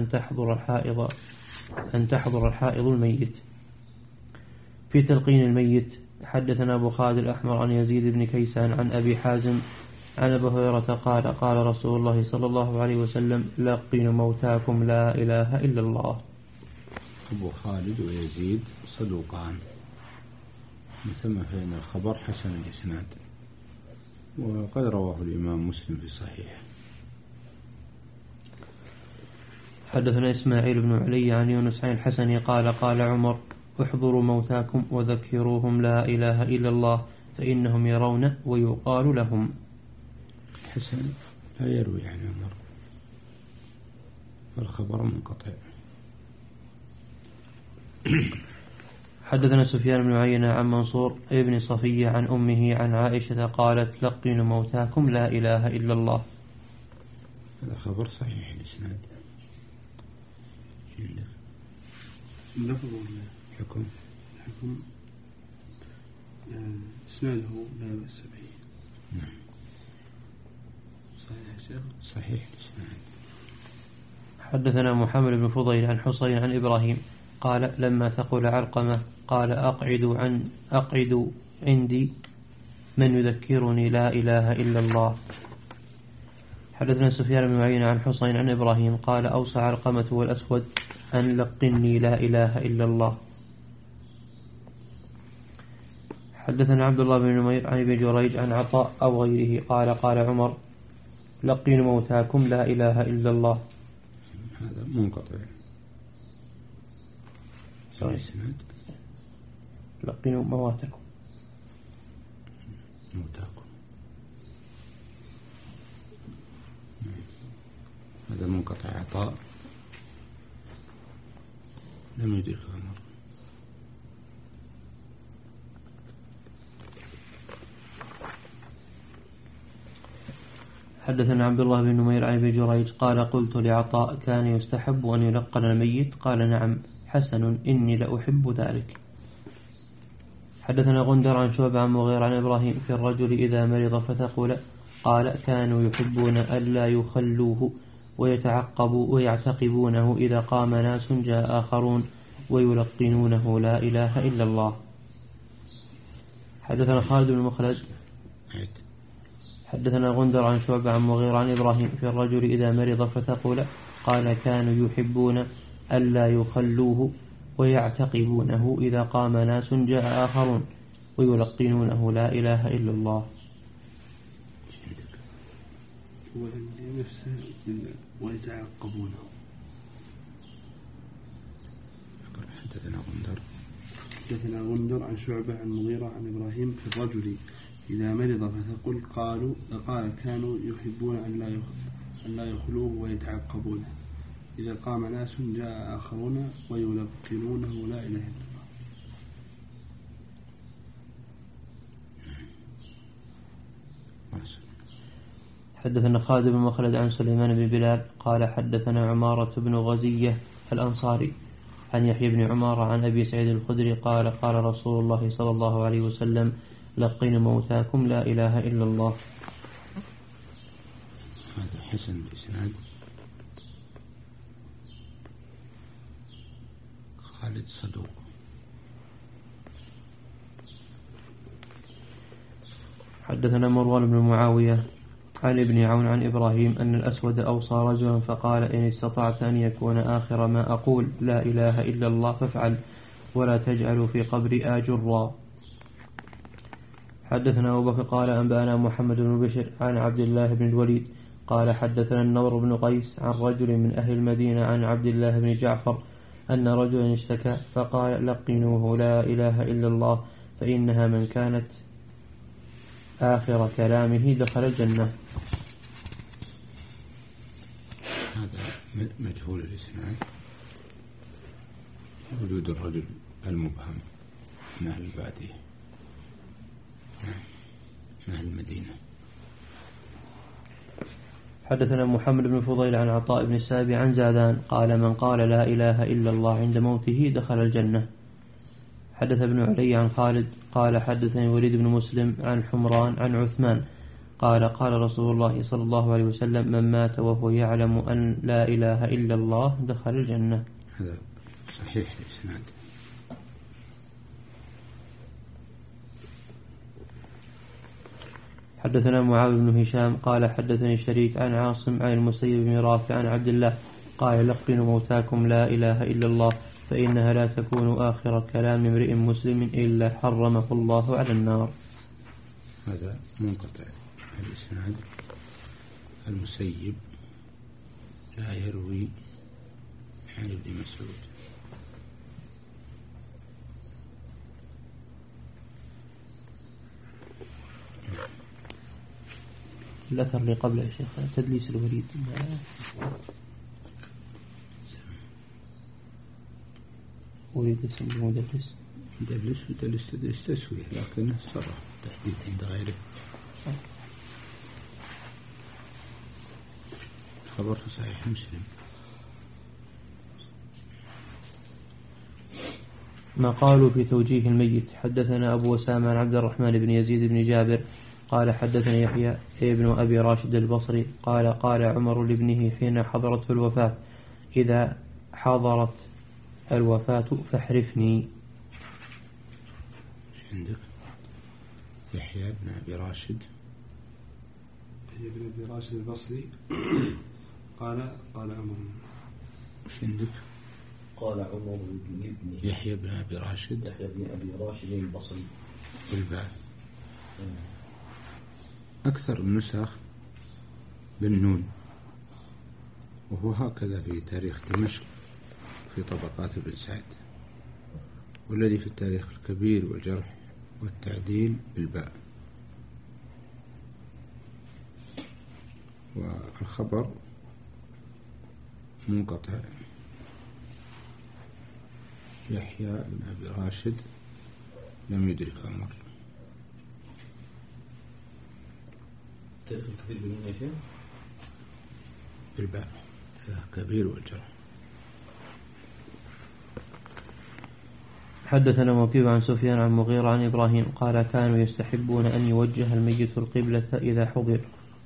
أن تحضر الحائض الميت. في تلقين الميت. حدثنا أبو خالد الأحمر عن يزيد بن كيسان عن أبي حازم عن أبي هريرة قال قال رسول الله صلى الله عليه وسلم لقنوا موتاكم لا إله إلا الله. أبو خالد ويزيد صدوقان، من ثم فإن الخبر حسن الإسناد، وقد رواه الإمام مسلم في صحيح. حدثنا إسماعيل بن علي عن يونس عن الحسن قال قال عمر احضروا موتاكم وذكروهم لا إله إلا الله فإنهم يرون ويقال لهم. حسن لا يروي عن عمر فالخبر منقطع. حدثنا سفيان بن عيينة عن منصور ابن صفية عن أمه عن عائشة قالت لقنوا موتاكم لا إله إلا الله. هذا خبر صحيح الإسناد. اللفظ حكم إسناده لا بأس به. نعم صحيح شيخ. صحيح الإسناد. حدثنا محمد بن فضيل عن حصين عن إبراهيم قال لما ثقل علقمة قال أقعد عندي من يذكرني لا إله إلا الله. حدثنا سفيان بن عيينة عن حصين عن إبراهيم قال أوصى علقمة والأسود أن لقني لا إله إلا الله. حدثنا عبد الله بن نمير عن ابن جريج عن عطاء أو غيره قال قال عمر لقنوا موتاكم لا إله إلا الله. هذا منقطع. لقنوا موتاكم هذا منقطع. عطاء لم يدرك عمر. حدثنا عبد الله بن نمير عن ابن جريج قال قلت لعطاء كان يستحب أن يلقن الميت؟ قال نعم حسن إني لأحب ذلك. حدثنا غندر عن شعبة عن مغيرة عن إبراهيم في الرجل إذا مرض فثقل قال كانوا يحبون ألا يخلوه ويعتقبونه إذا قام ناس جاء آخرون ويلقنونه لا إله إلا الله. حدثنا خالد بن مخلد حدثنا غندر عن شعبة عن مغيرة عن إبراهيم في الرجل إذا مرض فثقل قال كانوا يحبون ألا يخلوه ويعتقبونه إذا قام ناس جاء آخرون ويلقنونه لا إله إلا الله. ويتعقبونه. حدثنا غندر عن شعبة عن مغيرة عن إبراهيم في الرجل إذا مرض فثقل قال كانوا يحبون أن لا يخلوه ويتعقبونه إذا قام ناس جاء آخرون ويلقنونه لا إله إلا الله. حدثنا خالد بن مخلد عن سليمان بن بلال قال حدثنا عمارة بن غزية الأنصاري عن يحيى بن عمارة عن أبي سعيد الخدري قال قال رسول الله صلى الله عليه وسلم لقنوا موتاكم لا إله إلا الله. هذا حسن بإسناد. خالد صدوق. حدثنا مروان بن معاوية عن ابن عون عن إبراهيم أن الأسود أوصى رجلا فقال إن استطعت أن يكون آخر ما أقول لا إله إلا الله فافعل ولا تجعلوا في قبري آجرا. حدثنا أبو بكر قال أنبأنا محمد بن بشر عن عبد الله بن الوليد قال حدثنا النضر بن قيس عن رجل من أهل المدينة عن عبد الله بن جعفر أن رجلا اشتكى فقال لقنوه لا إله إلا الله فإنها من كانت آخر كلامه دخل الجنة. هذا مجهول الإسناد. وجود الرجل المبهم من أهل البادية من أهل المدينة. حدثنا محمد بن فضيل عن عطاء بن السابع عن زادان قال من قال لا إله إلا الله عند موته دخل الجنة. حدث ابن علي عن خالد قال حدثني وليد بن مسلم عن حمران عن عثمان قال قال رسول الله صلى الله عليه وسلم من مات وهو يعلم أن لا إله إلا الله دخل الجنة. هذا صحيح الإسناد. حدثنا معاذ بن هشام قال حدثني شريك عن عاصم عن المسيب بن رافع عن عبد الله قال لقنوا موتاكم لا إله إلا الله فإنها لا تكون آخر كلام امرئ مسلم إلا حرمه الله على النار. هذا منقطع الإسناد. المسيب لا يروي عن ابن مسعود. الأثر اللي قبل يا شيخ تدليس الوليد وليد اسم مدلس تسوية لكنه صرح تحديث عند غيره. خبر صحيح مسلم. ما قالوا في توجيه الميت. حدثنا أبو أسامة عن عبد الرحمن بن يزيد بن جابر قال حدثني يحيى ابن أبي راشد البصري قال قال عمر لابنه حين حضرته الوفاة إذا حضرت الوفاة فاحرفني. ايش عندك؟ يحيى بن أبي راشد. يحيى بن أبي راشد البصري قال عمر. ايش عندك؟ قال عمر بن يحيى بن أبي راشد البصري بالباء. أكثر النسخ بالنون، وهو هكذا في تاريخ دمشق في طبقات ابن سعد، والذي في التاريخ الكبير والجرح والتعديل بالباء. والخبر منقطع، يحيى بن أبي راشد لم يدرك عمر. التاريخ الكبير بالنون يا شيخ بالباء، كبير والجرح. حدثنا وكيع عن سفيان عن مغيرة عن إبراهيم قال كانوا يستحبون أن يوجه الميت القبلة إذا حضر.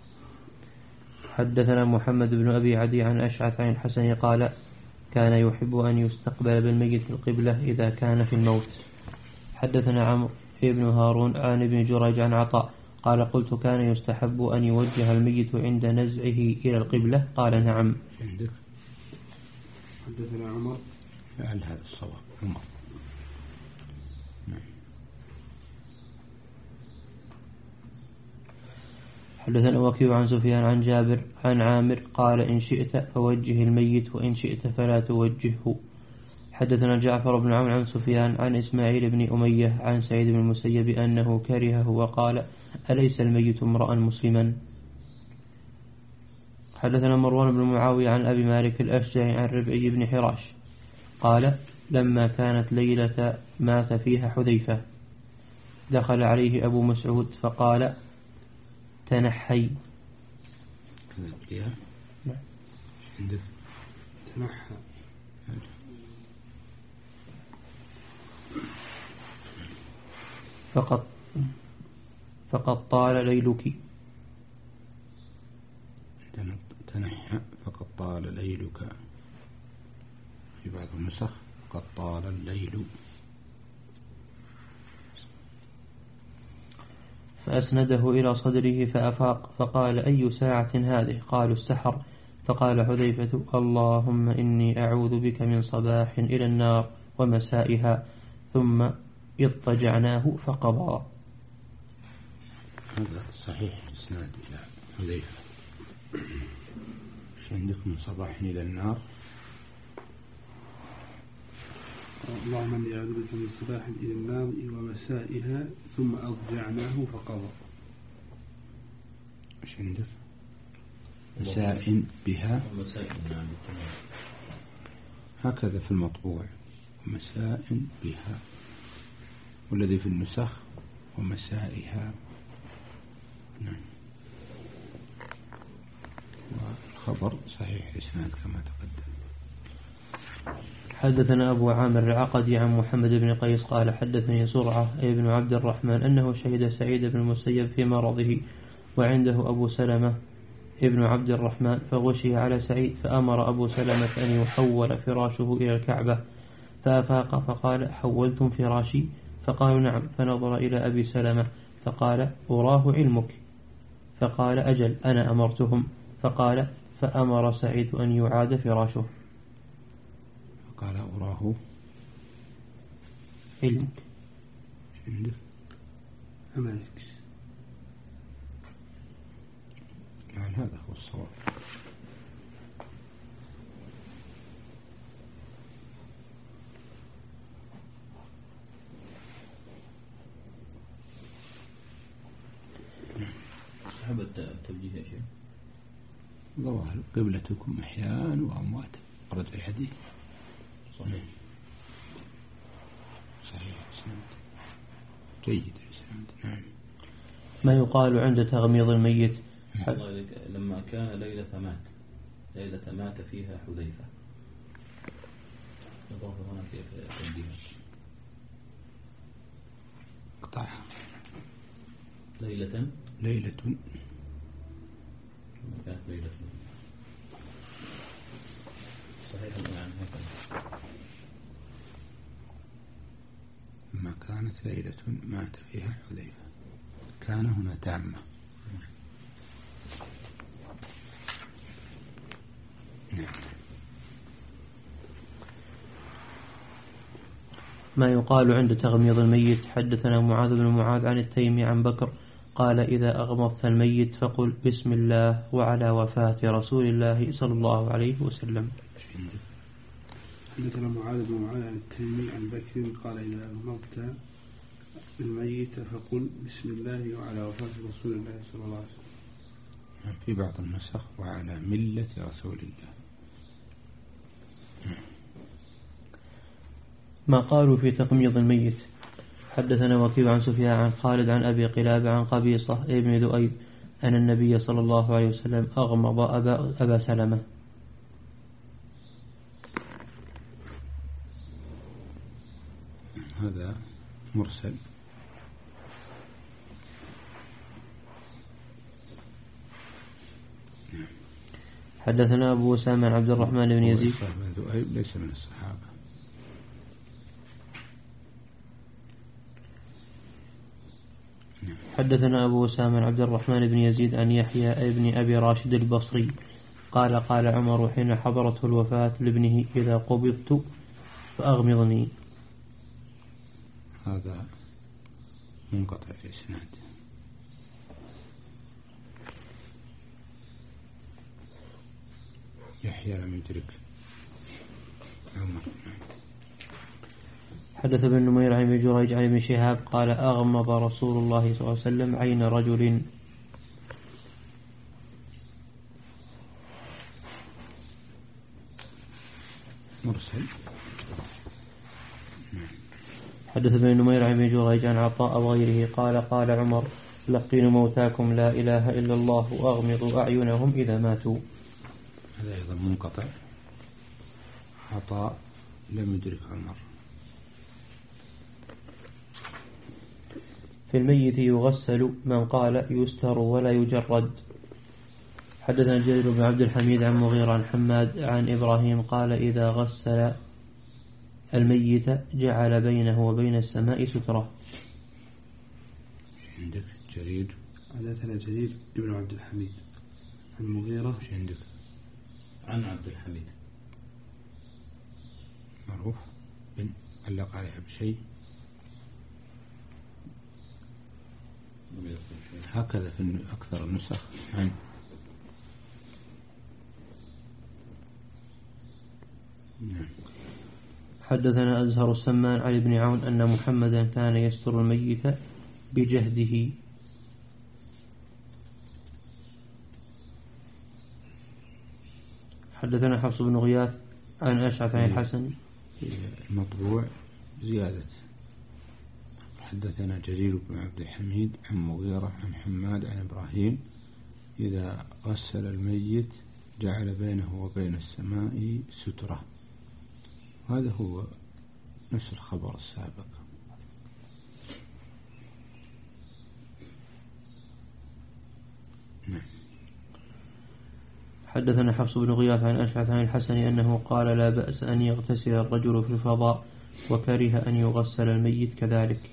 حدثنا محمد بن أبي عدي عن أشعث عن الحسن قال كان يحب أن يستقبل بالميت القبلة إذا كان في الموت. حدثنا عمرو بن هارون عن ابن جريج عن عطاء قال قلت كان يستحب أن يوجه الميت عند نزعه إلى القبلة قال نعم. عندك حدثنا عمر فعل هذا الصواب عمر. حدثنا وكيع عن سفيان عن جابر عن عامر قال إن شئت فوجه الميت وإن شئت فلا توجهه. حدثنا جعفر بن عون عن سفيان عن إسماعيل بن أمية عن سعيد بن المسيب أنه كرهه وقال أليس الميت امرأ مسلما. حدثنا مروان بن معاوية عن أبي مالك الأشجعي عن ربعي بن حراش قال لما كانت ليلة مات فيها حذيفة دخل عليه أبو مسعود فقال تنحي. عندك تنحى فقد طال ليلك. تنحى فقد طال ليلك، في بعض النسخ قد طال الليل. فأسنده إلى صدره فأفاق فقال أي ساعة هذه؟ قالوا السحر. فقال حذيفة اللهم إني أعوذ بك من صباح إلى النار ومسائها، ثم اضطجعناه فقضى. هذا صحيح إسناد إلى حذيفة. ايش عندك من صباح إلى النار؟ اللهم اني اعوذ بك من صباح الى النار ومسائها ثم اضجعناه فقضى. ايش عندك؟ مساء بها، هكذا في المطبوع ومساء بها، والذي في النسخ ومسائها. نعم. والخبر صحيح الإسناد كما تقدم. حدثنا أبو عامر العقدي عن محمد بن قيس قال حدثني زرعة ابن عبد الرحمن أنه شهد سعيد بن المسيب في مرضه وعنده أبو سلمة ابن عبد الرحمن فغشي على سعيد فأمر أبو سلمة أن يحول فراشه إلى الكعبة فأفاق فقال حولتم فراشي؟ فقالوا نعم. فنظر إلى أبي سلمة فقال أراه علمك؟ فقال أجل أنا أمرتهم. فقال فأمر سعيد أن يعاد فراشه. قال أراه علمك عندك أملك. يعني هذا هو الصواب. صحب التوجيه يا شيخ. ظواهر قبلتكم أحياء وأموات ورد في الحديث. صحيح إسناد جيد الإسناد. نعم. ما يقال عند تغميض الميت لما كان ليلة مات فيها حذيفة. نضاف هنا في تنبيه قطعها ليلة كانت ليلة صحيح يعني هكذا. ما كانت ليلة مات فيها حذيفة، كان هنا تامة. نعم. ما يقال عند تغميض الميت. حدثنا معاذ بن معاذ عن التيمي عن بكر قال إذا أغمضت الميت فقل بسم الله وعلى وفاة رسول الله صلى الله عليه وسلم. حدثنا معاذ بن معاذ عن التيمي عن بكر قال إذا أغمضت الميت فقل بسم الله وعلى وفاة رسول الله صلى الله عليه وسلم. في بعض النسخ وعلى ملة رسول الله. ما قالوا في تغميض الميت. حدثنا وكيع عن سفيان عن خالد عن أبي قلابة عن قبيصة ابن دؤيب أن النبي صلى الله عليه وسلم أغمض أبا سلمة. هذا مرسل. حدثنا أبو أسامة عن عبد الرحمن بن يزيد بن ذؤيب ليس من الصحابة. حدثنا أبو أسامة عن عبد الرحمن بن يزيد عن يحيى ابن أبي راشد البصري قال قال عمر حين حضرته الوفاة لابنه إذا قبضت فأغمضني. هذا منقطع الإسناد. يحيى لم يدرك عمر. حدث بن نمير عن ابن جريج عن ابن شهاب قال أغمض رسول الله صلى الله عليه وسلم عين رجل. مرسل. حدث بن نمير عن ابن جريج عن عطاء وغيره قال قال عمر لقنوا موتاكم لا إله إلا الله وأغمضوا أعينهم إذا ماتوا. هذا أيضا منقطع. عطاء لم يدرك عمر. في الميت يغسل من قال يستر ولا يجرد. حدثنا جرير بن عبد الحميد عن مغيرة عن حماد عن إبراهيم قال إذا غسل الميت جعل بينه وبين السماء سترة. عندك جرير. حدثنا جرير بن عبد الحميد عن مغيرة. عندك عن عبد الحميد معروف بن علق عليه بشيء هكذا في أكثر النسخ. عن حدثنا أزهر السمان علي بن عون أن محمدا كان يستر الميت بجهده. حدثنا حفص بن غياث عن أشعث عن الحسن المطبوع زيادة. حدثنا جرير بن عبد الحميد عن مغيرة عن حماد عن إبراهيم إذا غسل الميت جعل بينه وبين السماء سترة. هذا هو نفس الخبر السابق. نعم. حدثنا حفص بن غياث عن أشعث عن الحسن أنه قال لا بأس أن يغتسل الرجل في الفضاء وكره أن يغسل الميت كذلك.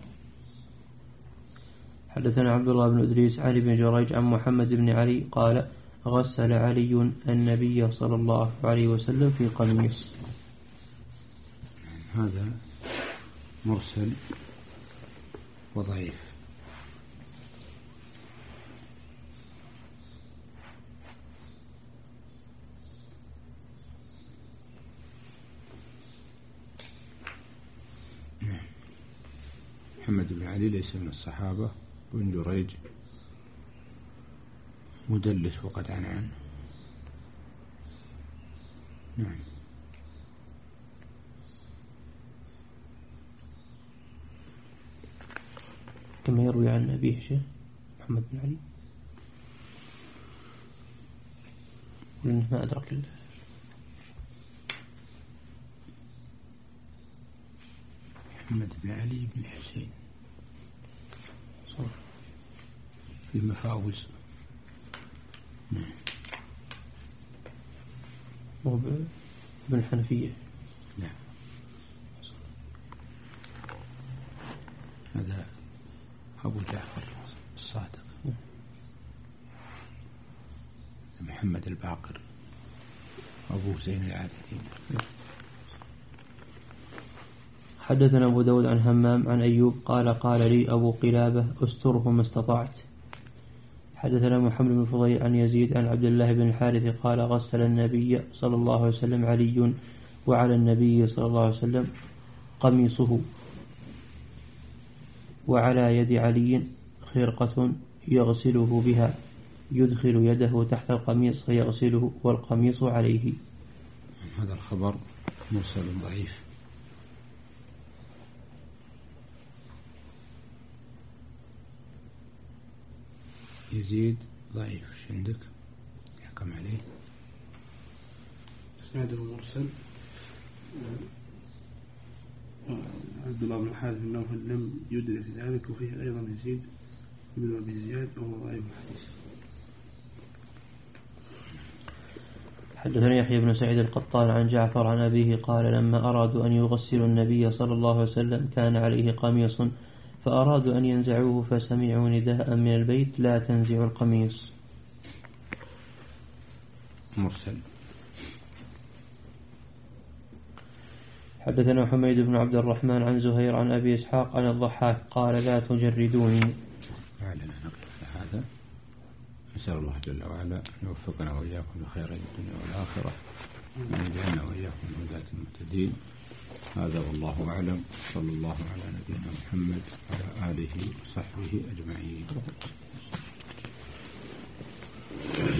حدثنا عبد الله بن إدريس عن ابن جريج عن محمد بن علي قال غسل علي النبي صلى الله عليه وسلم في قميص. هذا مرسل وضعيف. محمد بن علي ليس من الصحابة. وابن جريج مدلس وقد عنعن. نعم. كما يروي عن أبيه شيء محمد بن علي لأنه ما أدرك محمد بن علي بن حسين في المفاوز. نعم. ابن الحنفية. نعم. هذا أبو جعفر الصادق. محمد الباقر أبو زين العابدين. حدثنا أبو داود عن همام عن أيوب قال لي أبو قلابة استره ما استطعت. حدثنا محمد بن فضيل عن يزيد عن عبد الله بن الحارث قال غسل النبي صلى الله عليه وسلم علي وعلى النبي صلى الله عليه وسلم قميصه وعلى يد علي خرقة يغسله بها يدخل يده تحت القميص فيغسله والقميص عليه. هذا الخبر مرسل ضعيف. يزيد ضعيف. ايش عندك يحكم عليه؟ اسناده مرسل. عبد الله بن الحارث بن نوفل لم يدرك ذلك، وفيه أيضا يزيد بن أبي زياد وهو ضعيف الحديث. حدثنا يحيى بن سعيد القطان عن جعفر عن أبيه قال لما أرادوا أن يغسلوا النبي صلى الله عليه وسلم كان عليه قميص فأرادوا أن ينزعوه فسمعوا نداء من البيت لا تنزعوا القميص. مرسل. حدثنا حميد بن عبد الرحمن عن زهير عن أبي إسحاق عن الضحاك قال لا تجردوني. لعلنا نقف على هذا. نسأل الله جل وعلا أن يوفقنا وإياكم لخير الدنيا والآخرة وأن يجعلنا وإياكم من هداة المهتدين. هذا والله أعلم. صلى الله على نبينا محمد وعلى آله وصحبه أجمعين.